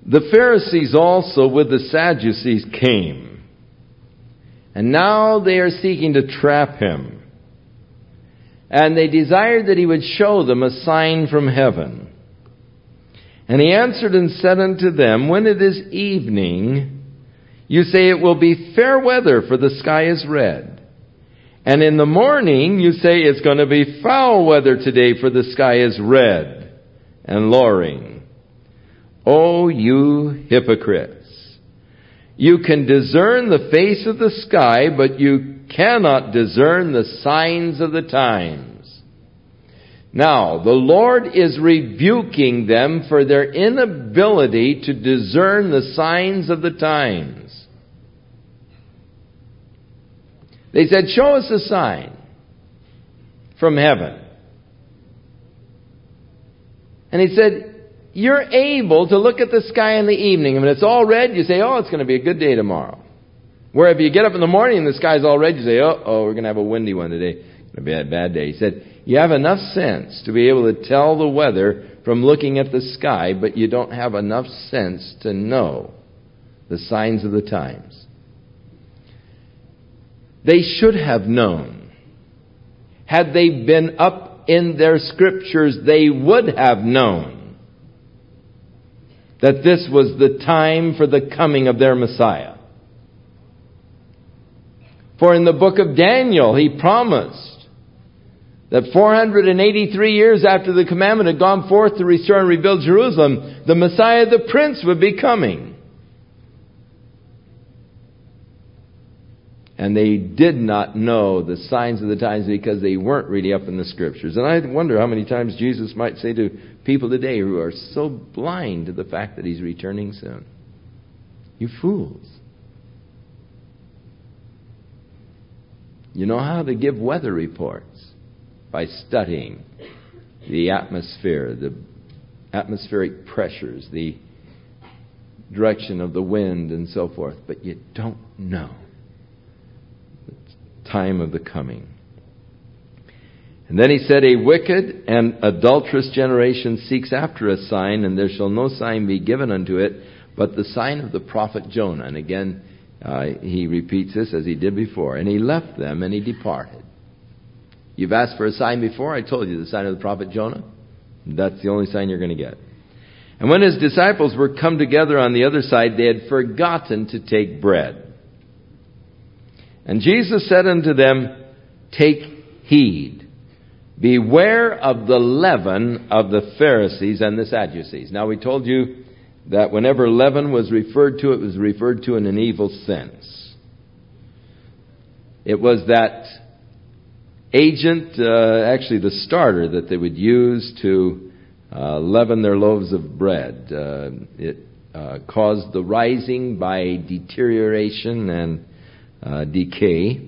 The Pharisees also with the Sadducees came, and now they are seeking to trap him. And they desired that he would show them a sign from heaven. And he answered and said unto them, when it is evening, you say it will be fair weather, for the sky is red. And in the morning, you say it's going to be foul weather today, for the sky is red and lowering. O you hypocrites! You can discern the face of the sky, but you cannot discern the signs of the times. Now, the Lord is rebuking them for their inability to discern the signs of the times. They said, show us a sign from heaven. And he said, you're able to look at the sky in the evening. And when it's all red, you say, oh, it's going to be a good day tomorrow. Where if you get up in the morning and the sky's all red, you say, oh, we're going to have a windy one today. It's going to be a bad day. He said, you have enough sense to be able to tell the weather from looking at the sky, but you don't have enough sense to know the signs of the times. They should have known. Had they been up in their scriptures, they would have known that this was the time for the coming of their Messiah. For in the book of Daniel, he promised that 483 years after the commandment had gone forth to restore and rebuild Jerusalem, the Messiah, the Prince, would be coming. And they did not know the signs of the times because they weren't really up in the scriptures. And I wonder how many times Jesus might say to people today who are so blind to the fact that he's returning soon, you fools. You know how to give weather reports by studying the atmosphere, the atmospheric pressures, the direction of the wind and so forth, but you don't know the time of the coming. And then he said, a wicked and adulterous generation seeks after a sign, and there shall no sign be given unto it, but the sign of the prophet Jonah. And again, he repeats this as he did before. And he left them and he departed. You've asked for a sign before. I told you the sign of the prophet Jonah. That's the only sign you're going to get. And when his disciples were come together on the other side, they had forgotten to take bread. And Jesus said unto them, take heed. Beware of the leaven of the Pharisees and the Sadducees. Now we told you that whenever leaven was referred to, it was referred to in an evil sense. It was that agent, actually the starter that they would use to leaven their loaves of bread. It caused the rising by deterioration and decay.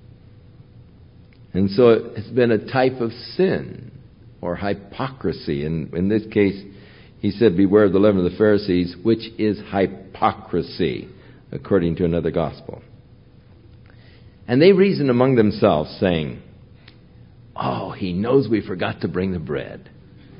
And so it's been a type of sin or hypocrisy. And in this case, he said, beware of the leaven of the Pharisees, which is hypocrisy, according to another gospel. And they reasoned among themselves, saying, oh, he knows we forgot to bring the bread.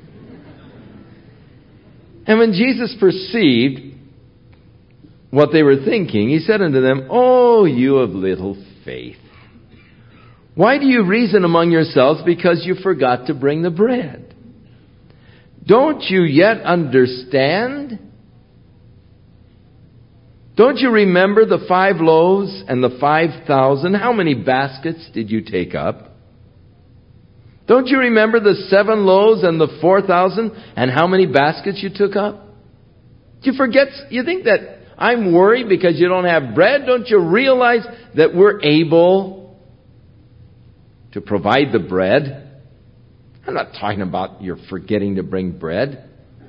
And when Jesus perceived what they were thinking, he said unto them, oh, you of little faith. Why do you reason among yourselves because you forgot to bring the bread? Don't you yet understand? Don't you remember the 5 loaves and the 5,000? How many baskets did you take up? Don't you remember the 7 loaves and the 4,000 and how many baskets you took up? Do you forget? You think that I'm worried because you don't have bread? Don't you realize that we're able to provide the bread? I'm not talking about you're forgetting to bring bread.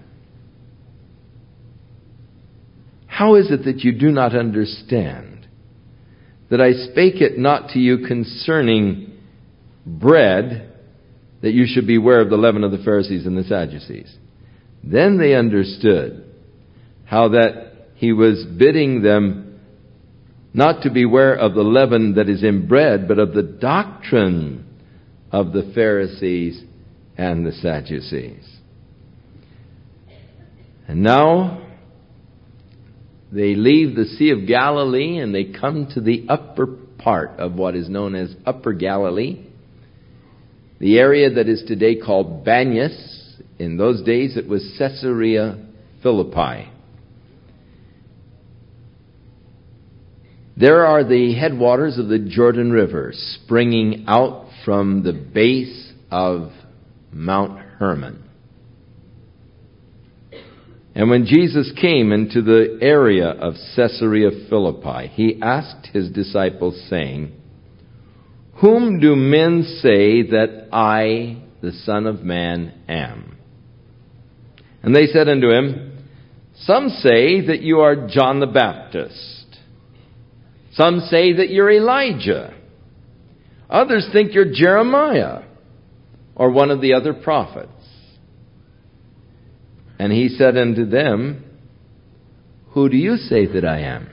How is it that you do not understand that I spake it not to you concerning bread, that you should beware of the leaven of the Pharisees and the Sadducees? Then they understood how that he was bidding them not to beware of the leaven that is in bread, but of the doctrine of the Pharisees and the Sadducees. And now they leave the Sea of Galilee and they come to the upper part of what is known as Upper Galilee, the area that is today called Banyas. In those days it was Caesarea Philippi. There are the headwaters of the Jordan River springing out from the base of Mount Hermon. And when Jesus came into the area of Caesarea Philippi, he asked his disciples, saying, "Whom do men say that I, the Son of Man, am?" And they said unto him, "Some say that you are John the Baptist. Some say that you're Elijah. Others think you're Jeremiah or one of the other prophets." And he said unto them, "Who do you say that I am?"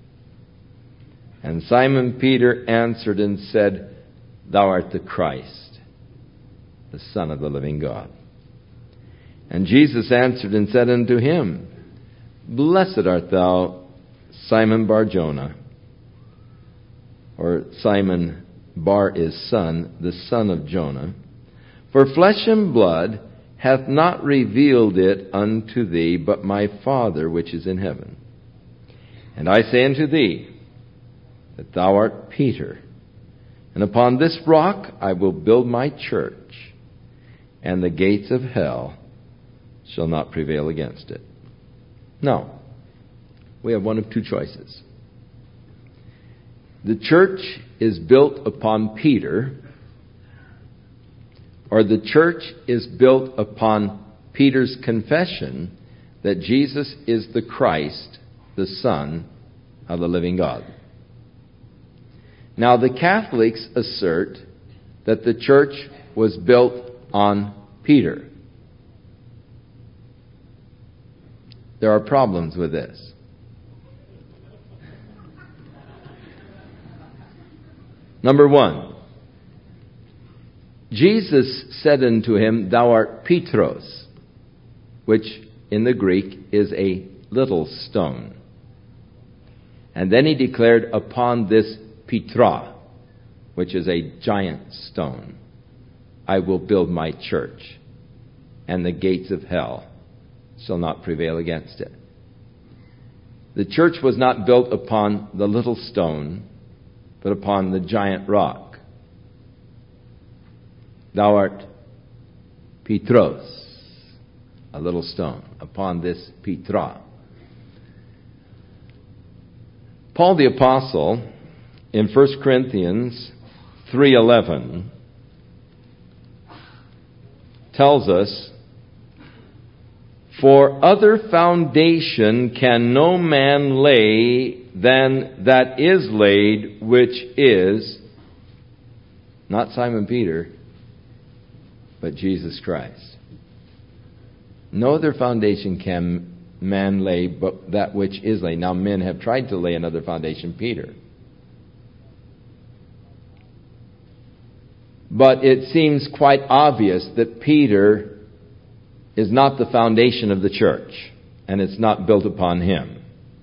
And Simon Peter answered and said, "Thou art the Christ, the Son of the living God." And Jesus answered and said unto him, "Blessed art thou, Simon Bar-Jonah," or Simon Bar is son, the son of Jonah, "for flesh and blood hath not revealed it unto thee, but my Father which is in heaven. And I say unto thee, that thou art Peter, and upon this rock I will build my church, and the gates of hell shall not prevail against it." Now, we have one of two choices. The church is built upon Peter, or the church is built upon Peter's confession that Jesus is the Christ, the Son of the living God. Now, the Catholics assert that the church was built on Peter. There are problems with this. Number one, Jesus said unto him, "Thou art Petros," which in the Greek is a little stone. And then he declared, "Upon this Petra," which is a giant stone, "I will build my church, and the gates of hell shall not prevail against it." The church was not built upon the little stone, but upon the giant rock. "Thou art Petros," a little stone, "upon this Petra." Paul the Apostle, in 1 Corinthians 3:11, tells us, "For other foundation can no man lay than that is laid, which is," not Simon Peter, but Jesus Christ. "No other foundation can man lay but that which is laid." Now men have tried to lay another foundation, Peter. But it seems quite obvious that Peter is not the foundation of the church, and it's not built upon him.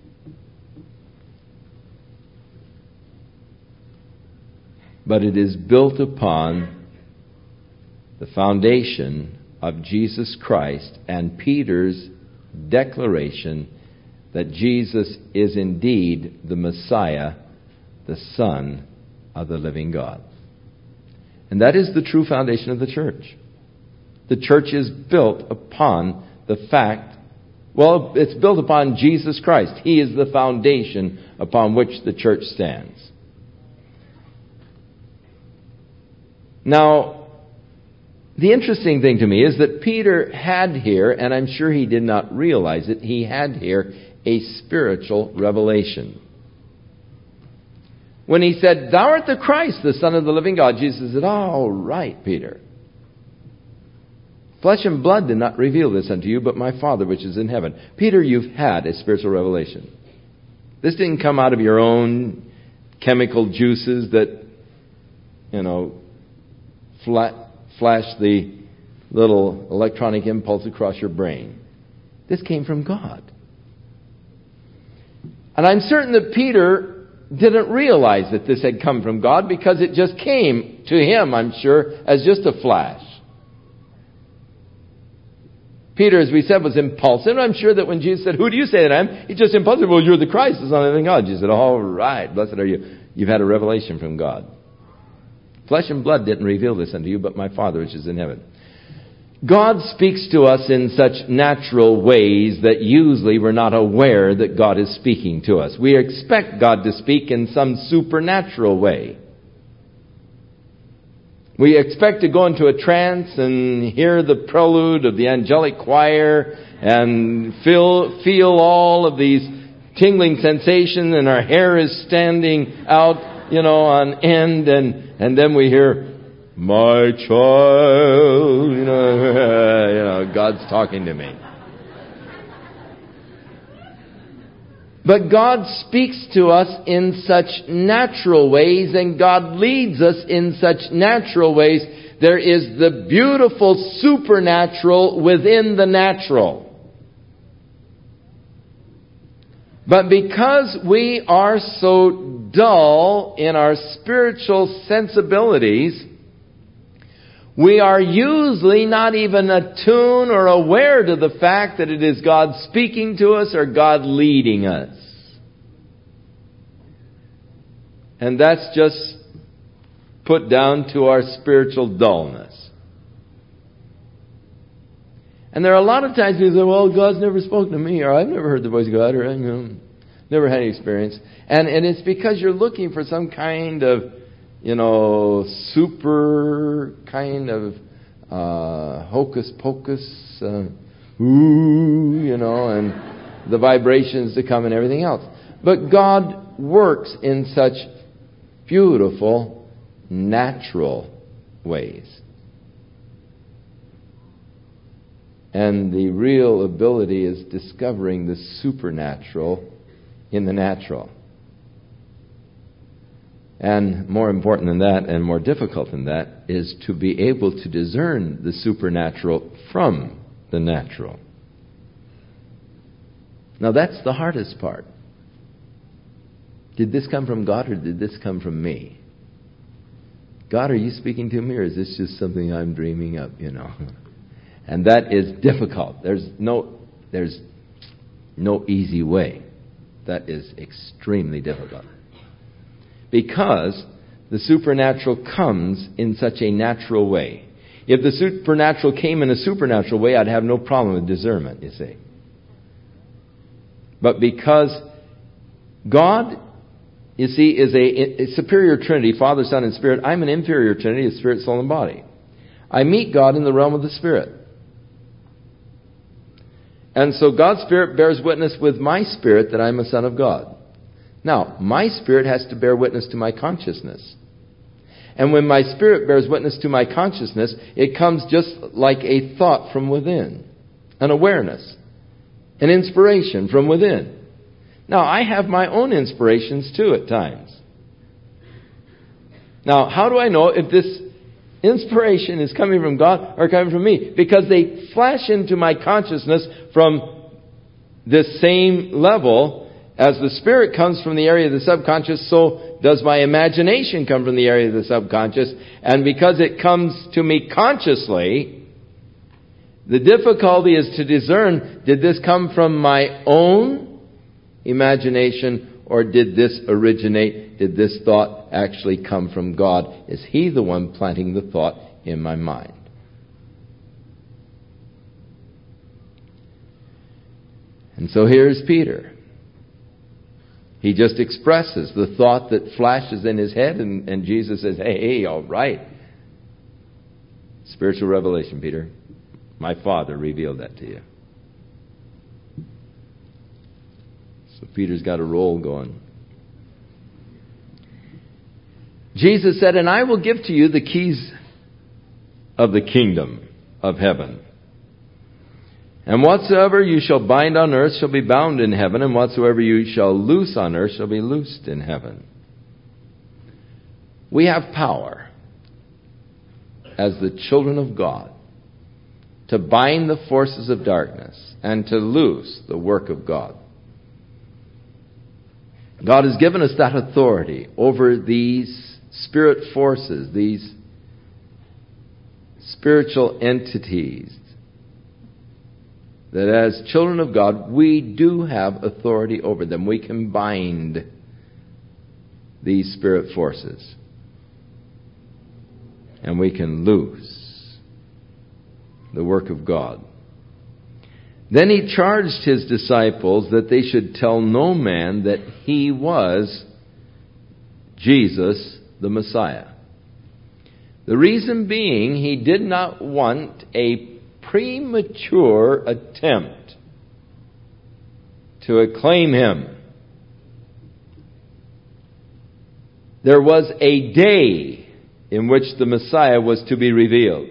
But it is built upon the foundation of Jesus Christ and Peter's declaration that Jesus is indeed the Messiah, the Son of the living God. And that is the true foundation of the church. The church is built upon the fact, well, it's built upon Jesus Christ. He is the foundation upon which the church stands. Now, the interesting thing to me is that Peter had here, and I'm sure he did not realize it, he had here a spiritual revelation. When he said, "Thou art the Christ, the Son of the living God," Jesus said, "Oh, right, Peter. Flesh and blood did not reveal this unto you, but my Father which is in heaven." Peter, you've had a spiritual revelation. This didn't come out of your own chemical juices that, flash the little electronic impulse across your brain. This came from God. And I'm certain that Peter didn't realize that this had come from God, because it just came to him, I'm sure, as just a flash. Peter, as we said, was impulsive. I'm sure that when Jesus said, "Who do you say that I am?" He just impulsive, "Well, you're the Christ, the Son of the living God." Jesus said, "All right, blessed are you. You've had a revelation from God. Flesh and blood didn't reveal this unto you, but my Father which is in heaven." God speaks to us in such natural ways that usually we're not aware that God is speaking to us. We expect God to speak in some supernatural way. We expect to go into a trance and hear the prelude of the angelic choir and feel all of these tingling sensations, and our hair is standing out, on end, and then we hear, "My child," God's talking to me. But God speaks to us in such natural ways, and God leads us in such natural ways. There is the beautiful supernatural within the natural. But because we are so dull in our spiritual sensibilities, we are usually not even attuned or aware to the fact that it is God speaking to us or God leading us. And that's just put down to our spiritual dullness. And there are a lot of times people say, "Well, God's never spoken to me," or "I've never heard the voice of God," or never had any experience. And it's because you're looking for some kind of super kind of hocus pocus, and the vibrations to come and everything else. But God works in such beautiful, natural ways. And the real ability is discovering the supernatural in the natural. And more important than that, and more difficult than that, is to be able to discern the supernatural from the natural. Now that's the hardest part. Did this come from God, or did this come from me? God, are you speaking to me, or is this just something I'm dreaming up, And that is difficult. There's no easy way. That is extremely difficult. Because the supernatural comes in such a natural way. If the supernatural came in a supernatural way, I'd have no problem with discernment, you see. But because God, you see, is a superior Trinity, Father, Son, and Spirit, I'm an inferior Trinity of Spirit, Soul, and Body. I meet God in the realm of the Spirit. And so God's Spirit bears witness with my spirit that I'm a son of God. Now, my spirit has to bear witness to my consciousness. And when my spirit bears witness to my consciousness, it comes just like a thought from within, an awareness, an inspiration from within. Now, I have my own inspirations too at times. Now, how do I know if this inspiration is coming from God or coming from me? Because they flash into my consciousness from this same level. As the Spirit comes from the area of the subconscious, so does my imagination come from the area of the subconscious. And because it comes to me consciously, the difficulty is to discern, did this come from my own imagination, or did this thought actually come from God? Is He the one planting the thought in my mind? And so here's Peter. He just expresses the thought that flashes in his head, and Jesus says, hey, all right. Spiritual revelation, Peter. My Father revealed that to you. So Peter's got a roll going. Jesus said, "And I will give to you the keys of the kingdom of heaven. And whatsoever you shall bind on earth shall be bound in heaven, and whatsoever you shall loose on earth shall be loosed in heaven." We have power as the children of God to bind the forces of darkness and to loose the work of God. God has given us that authority over these spirit forces, these spiritual entities, that as children of God, we do have authority over them. We can bind these spirit forces, and we can loose the work of God. Then he charged his disciples that they should tell no man that he was Jesus the Messiah. The reason being, he did not want a premature attempt to acclaim him. There was a day in which the Messiah was to be revealed.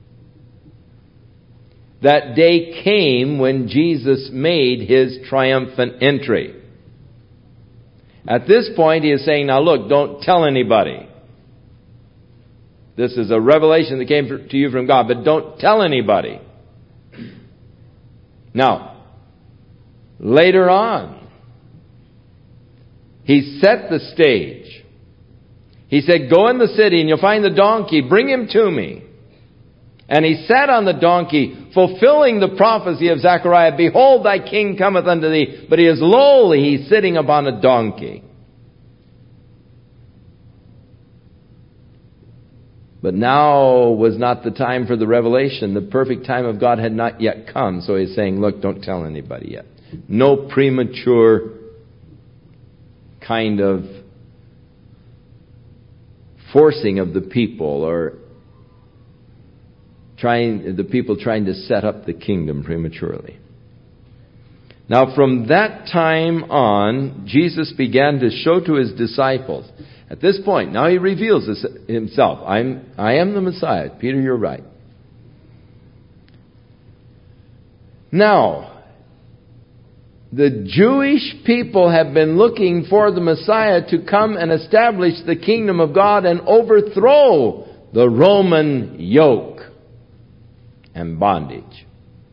That day came when Jesus made his triumphant entry. At this point, he is saying, now look, don't tell anybody. This is a revelation that came to you from God, but don't tell anybody. Now, later on, he set the stage. He said, go in the city and you'll find the donkey, bring him to me. And he sat on the donkey, fulfilling the prophecy of Zechariah, behold, thy king cometh unto thee, but he is lowly, he's sitting upon a donkey. But now was not the time for the revelation. The perfect time of God had not yet come. So he's saying, look, don't tell anybody yet. No premature kind of forcing of the people, or the people trying to set up the kingdom prematurely. Now from that time on, Jesus began to show to his disciples. At this point, now he reveals himself. I am the Messiah. Peter, you're right. Now, the Jewish people have been looking for the Messiah to come and establish the kingdom of God and overthrow the Roman yoke and bondage.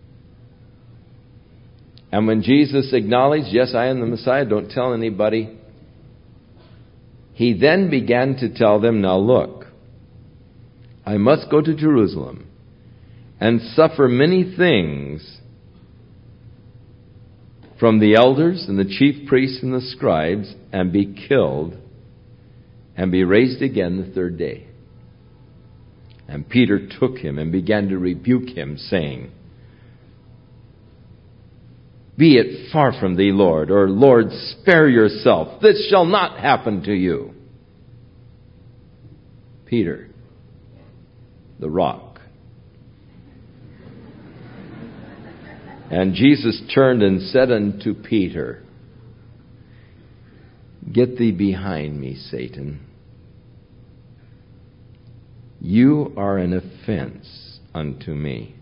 And when Jesus acknowledged, yes, I am the Messiah, don't tell anybody, he then began to tell them, now look, I must go to Jerusalem and suffer many things from the elders and the chief priests and the scribes, and be killed and be raised again the third day. And Peter took him and began to rebuke him, saying, be it far from thee, Lord, or Lord, spare yourself. This shall not happen to you. Peter, the rock. And Jesus turned and said unto Peter, get thee behind me, Satan. You are an offense unto me,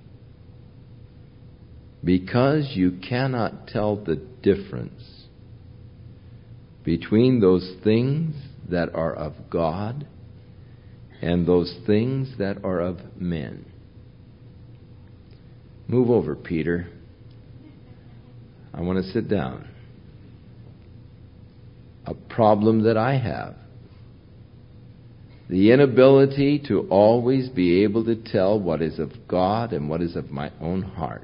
because you cannot tell the difference between those things that are of God and those things that are of men. Move over, Peter. I want to sit down. A problem that I have. The inability to always be able to tell what is of God and what is of my own heart.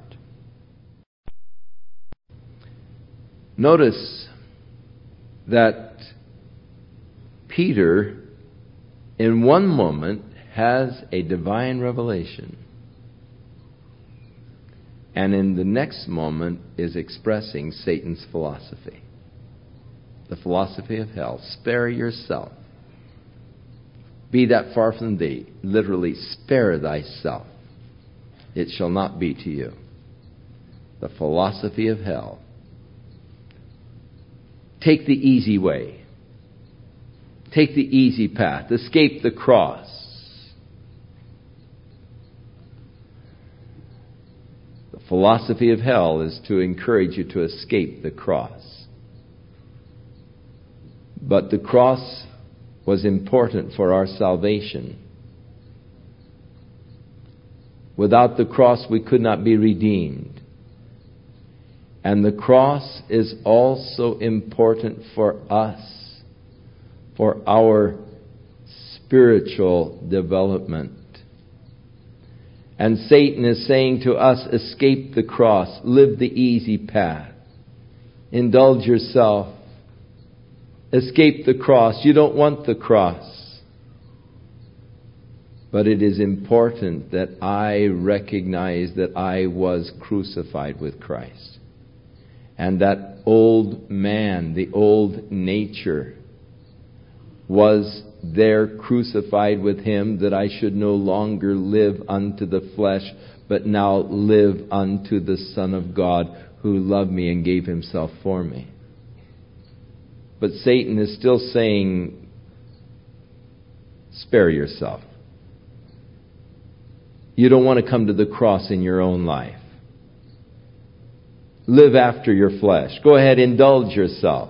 Notice that Peter, in one moment, has a divine revelation, and in the next moment is expressing Satan's philosophy. The philosophy of hell. Spare yourself. Be that far from thee. Literally, spare thyself. It shall not be to you. The philosophy of hell. Take the easy way. Take the easy path. Escape the cross. The philosophy of hell is to encourage you to escape the cross. But the cross was important for our salvation. Without the cross, we could not be redeemed. And the cross is also important for us, for our spiritual development. And Satan is saying to us, escape the cross, live the easy path, indulge yourself, escape the cross. You don't want the cross. But it is important that I recognize that I was crucified with Christ. And that old man, the old nature, was there crucified with Him, that I should no longer live unto the flesh, but now live unto the Son of God, who loved me and gave Himself for me. But Satan is still saying, spare yourself. You don't want to come to the cross in your own life. Live after your flesh. Go ahead, indulge yourself.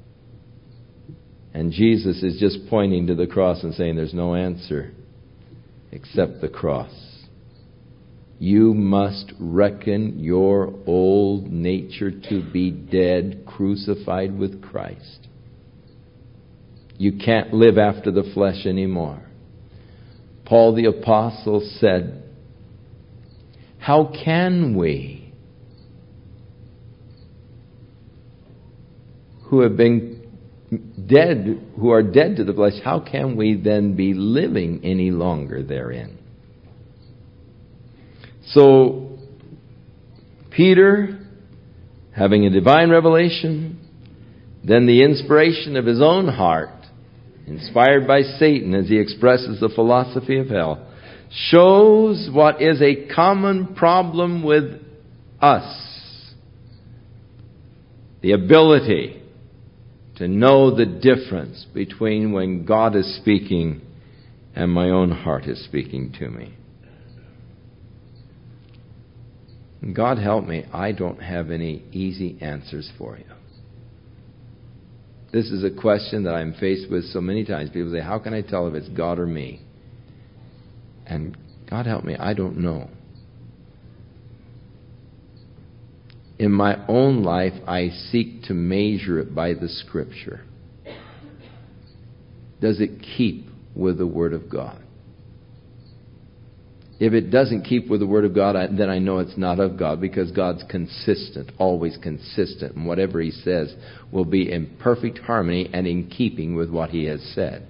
And Jesus is just pointing to the cross and saying there's no answer except the cross. You must reckon your old nature to be dead, crucified with Christ. You can't live after the flesh anymore. Paul the Apostle said, how can we, who have been dead, who are dead to the flesh, how can we then be living any longer therein? So, Peter, having a divine revelation, then the inspiration of his own heart, inspired by Satan as he expresses the philosophy of hell, shows what is a common problem with us. The ability to know the difference between when God is speaking and my own heart is speaking to me. And God help me, I don't have any easy answers for you. This is a question that I'm faced with so many times. People say, how can I tell if it's God or me? And God help me, I don't know. In my own life, I seek to measure it by the Scripture. Does it keep with the Word of God? If it doesn't keep with the Word of God, then I know it's not of God, because God's consistent, always consistent, and whatever He says will be in perfect harmony and in keeping with what He has said.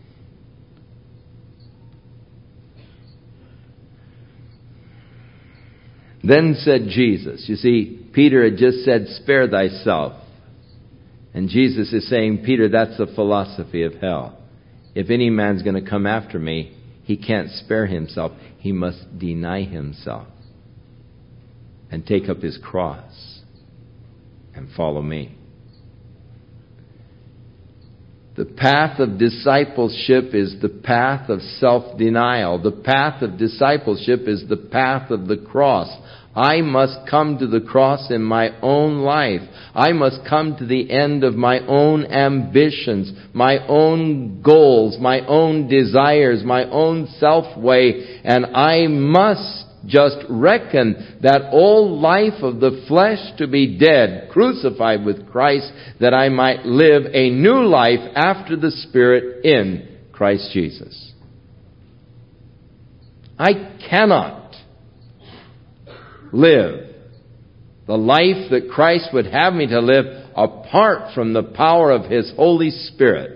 Then said Jesus, you see, Peter had just said, spare thyself. And Jesus is saying, Peter, that's the philosophy of hell. If any man's going to come after me, he can't spare himself. He must deny himself and take up his cross and follow me. The path of discipleship is the path of self-denial. The path of discipleship is the path of the cross. I must come to the cross in my own life. I must come to the end of my own ambitions, my own goals, my own desires, my own self-way, and I must just reckon that old life of the flesh to be dead, crucified with Christ, that I might live a new life after the Spirit in Christ Jesus. I cannot live the life that Christ would have me to live apart from the power of His Holy Spirit.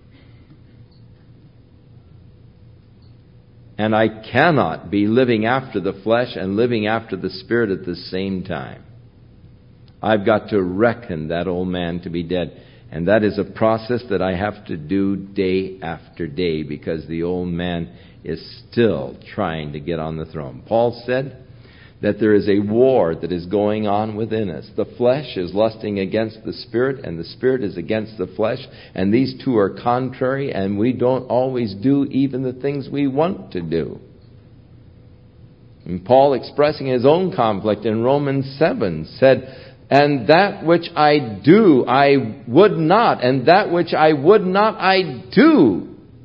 And I cannot be living after the flesh and living after the Spirit at the same time. I've got to reckon that old man to be dead. And that is a process that I have to do day after day, because the old man is still trying to get on the throne. Paul said that there is a war that is going on within us. The flesh is lusting against the Spirit, and the Spirit is against the flesh, and these two are contrary, and we don't always do even the things we want to do. And Paul, expressing his own conflict in Romans 7, said, and that which I do, I would not, and that which I would not, I do.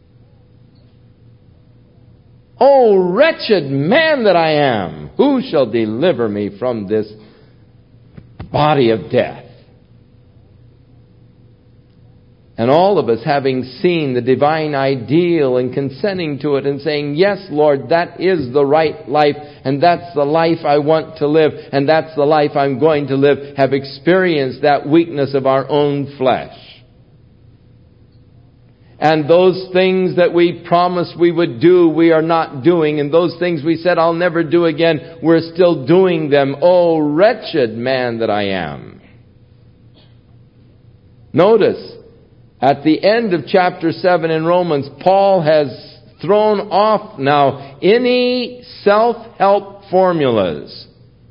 O wretched man that I am, who shall deliver me from this body of death. And all of us, having seen the divine ideal and consenting to it and saying, yes, Lord, that is the right life, and that's the life I want to live, and that's the life I'm going to live, have experienced that weakness of our own flesh. And those things that we promised we would do, we are not doing. And those things we said I'll never do again, we're still doing them. Oh, wretched man that I am. Notice, at the end of chapter 7 in Romans, Paul has thrown off now any self-help formulas.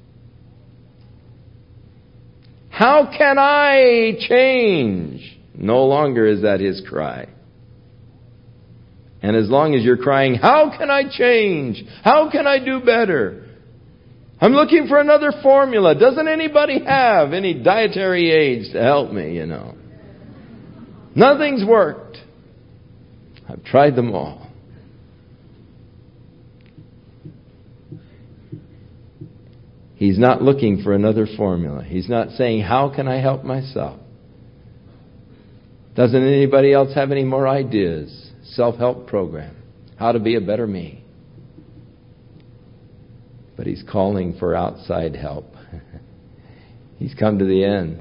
How can I change? No longer is that his cry. And as long as you're crying, how can I change? How can I do better? I'm looking for another formula. Doesn't anybody have any dietary aids to help me, Nothing's worked. I've tried them all. He's not looking for another formula. He's not saying, how can I help myself? Doesn't anybody else have any more ideas? Self-help program. How to be a better me. But he's calling for outside help. He's come to the end.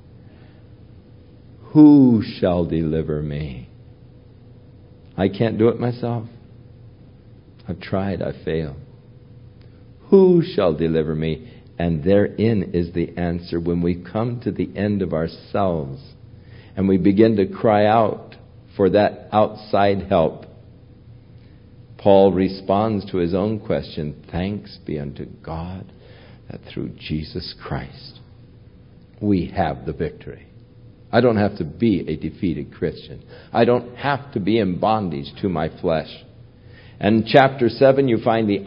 Who shall deliver me? I can't do it myself. I've tried, I've failed. Who shall deliver me? And therein is the answer. When we come to the end of ourselves and we begin to cry out for that outside help, Paul responds to his own question, thanks be unto God that through Jesus Christ we have the victory. I don't have to be a defeated Christian. I don't have to be in bondage to my flesh. And chapter 7, you find the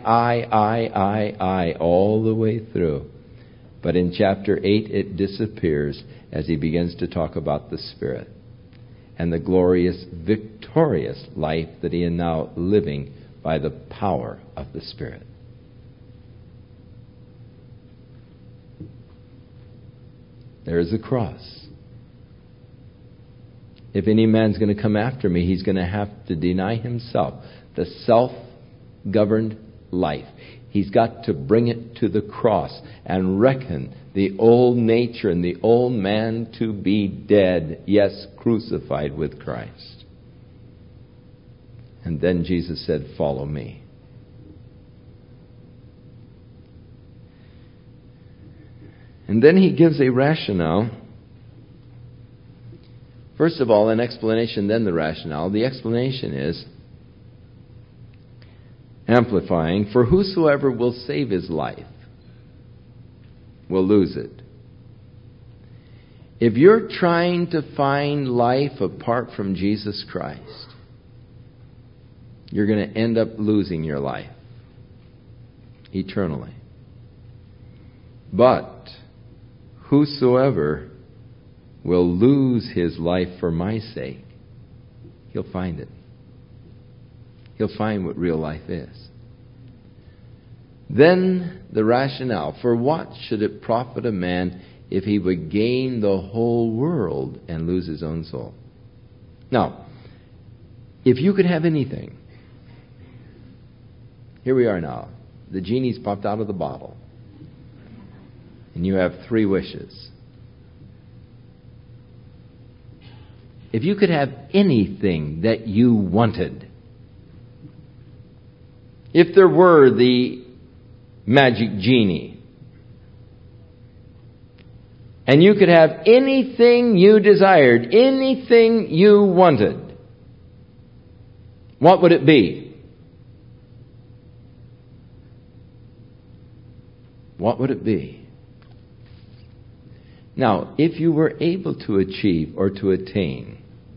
I all the way through. But in chapter 8, it disappears as he begins to talk about the Spirit and the glorious, victorious life that he is now living by the power of the Spirit. There is a cross. If any man's going to come after me, he's going to have to deny himself. The self-governed life. He's got to bring it to the cross and reckon the old nature and the old man to be dead, yes, crucified with Christ. And then Jesus said, follow me. And then he gives a rationale. First of all, an explanation, then the rationale. The explanation is, amplifying, for whosoever will save his life will lose it. If you're trying to find life apart from Jesus Christ, you're going to end up losing your life eternally. But whosoever will lose his life for my sake, he'll find it. He'll find what real life is. Then the rationale, for what should it profit a man if he would gain the whole world and lose his own soul? Now, if you could have anything, here we are now. The genie's popped out of the bottle. And you have 3 wishes. If you could have anything that you wanted, if there were the magic genie, and you could have anything you desired, anything you wanted, what would it be? What would it be? Now, if you were able to achieve or to attain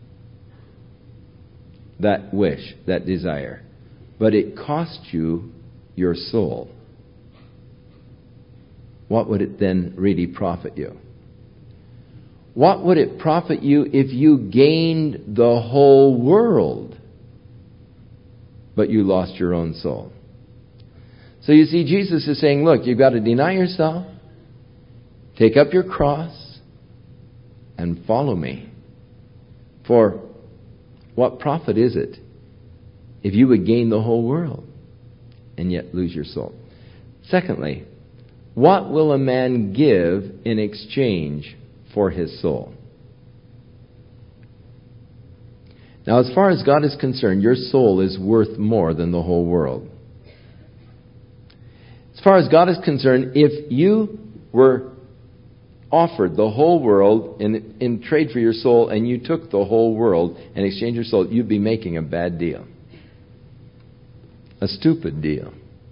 that wish, that desire, but it cost you your soul, what would it then really profit you? What would it profit you if you gained the whole world, but you lost your own soul? So you see, Jesus is saying, look, you've got to deny yourself. Take up your cross and follow me. For what profit is it if you would gain the whole world and yet lose your soul? Secondly, what will a man give in exchange for his soul? Now, as far as God is concerned, your soul is worth more than the whole world. As far as God is concerned, if you were offered the whole world in trade for your soul, and you took the whole world and exchanged your soul, you'd be making a bad deal. A stupid deal.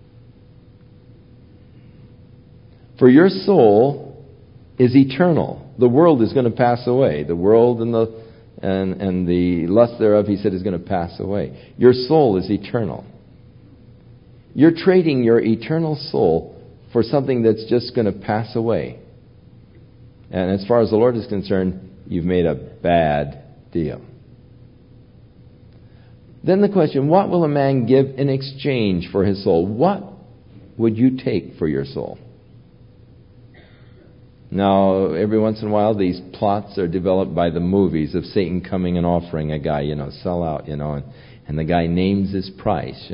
For your soul is eternal. The world is going to pass away. The world and the lust thereof, he said, is going to pass away. Your soul is eternal. You're trading your eternal soul for something that's just going to pass away. And as far as the Lord is concerned, you've made a bad deal. Then the question, what will a man give in exchange for his soul? What would you take for your soul? Now, every once in a while, these plots are developed by the movies of Satan coming and offering a guy, sell out, and the guy names his price,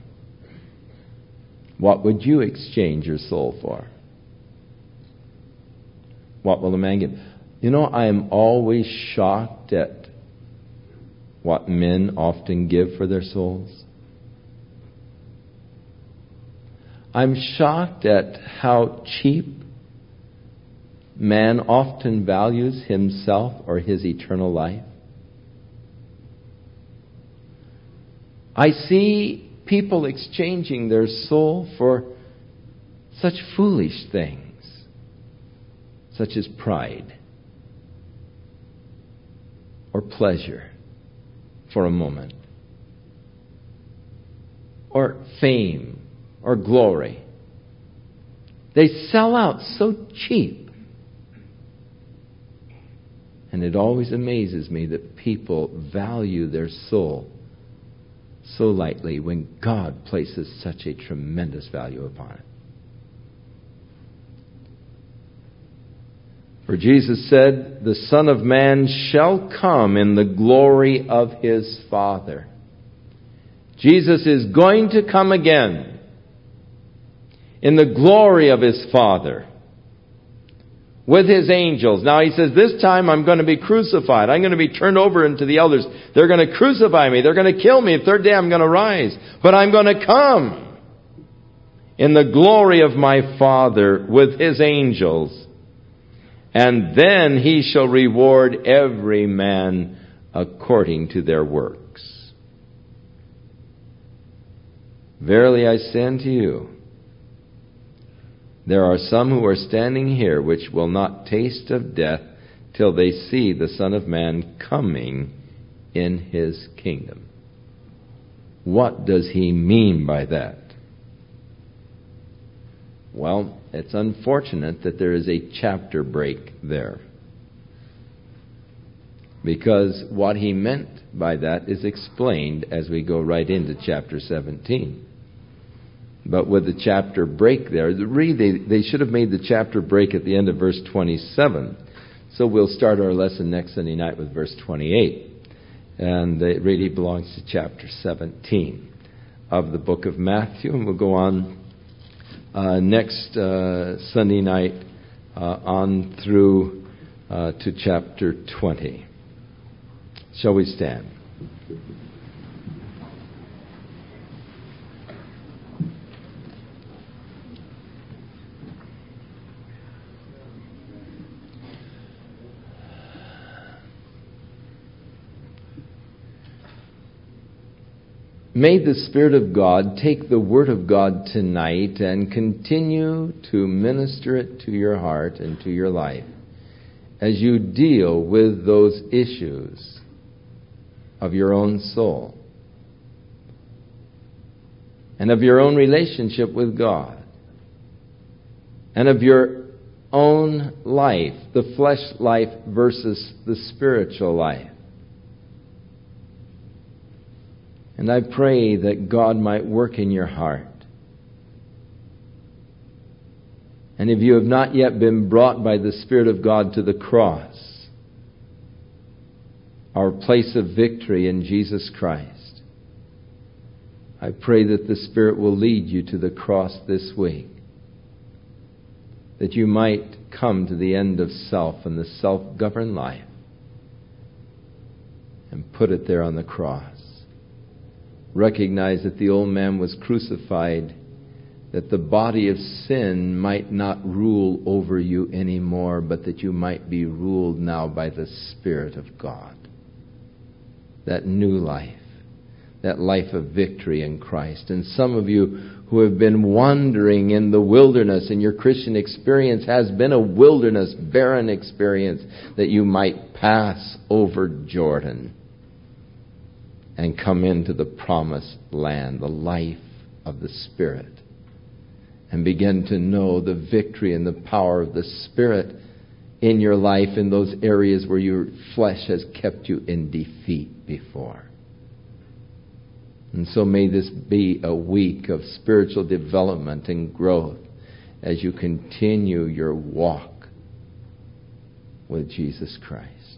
What would you exchange your soul for? What will a man give? I am always shocked at what men often give for their souls. I'm shocked at how cheap man often values himself or his eternal life. I see people exchanging their soul for such foolish things, such as pride or pleasure for a moment, or fame or glory. They sell out so cheap. And it always amazes me that people value their soul so lightly when God places such a tremendous value upon it. For Jesus said, the Son of Man shall come in the glory of his Father. Jesus is going to come again in the glory of his Father with his angels. Now he says, this time I'm going to be crucified. I'm going to be turned over into the elders. They're going to crucify me. They're going to kill me. The third day I'm going to rise. But I'm going to come in the glory of my Father with his angels. And then he shall reward every man according to their works. Verily I say unto you, there are some who are standing here which will not taste of death till they see the Son of Man coming in his kingdom. What does he mean by that? Well, it's unfortunate that there is a chapter break there. Because what he meant by that is explained as we go right into chapter 17. But with the chapter break there, really they should have made the chapter break at the end of verse 27. So we'll start our lesson next Sunday night with verse 28. And it really belongs to chapter 17 of the book of Matthew. And we'll go on next Sunday night on through to chapter 20. Shall we stand? May the Spirit of God take the Word of God tonight and continue to minister it to your heart and to your life as you deal with those issues of your own soul and of your own relationship with God and of your own life, the flesh life versus the spiritual life. And I pray that God might work in your heart And if you have not yet been brought by the Spirit of God to the cross, our place of victory in Jesus Christ, I pray that the Spirit will lead you to the cross this week, that you might come to the end of self and the self-governed life and put it there on the cross. Recognize that the old man was crucified, that the body of sin might not rule over you anymore, but that you might be ruled now by the Spirit of God. That new life, that life of victory in Christ. And some of you who have been wandering in the wilderness, and your Christian experience has been a wilderness, barren experience, that you might pass over Jordan and come into the promised land, the life of the Spirit, and begin to know the victory and the power of the Spirit in your life in those areas where your flesh has kept you in defeat before. And so may this be a week of spiritual development and growth as you continue your walk with Jesus Christ.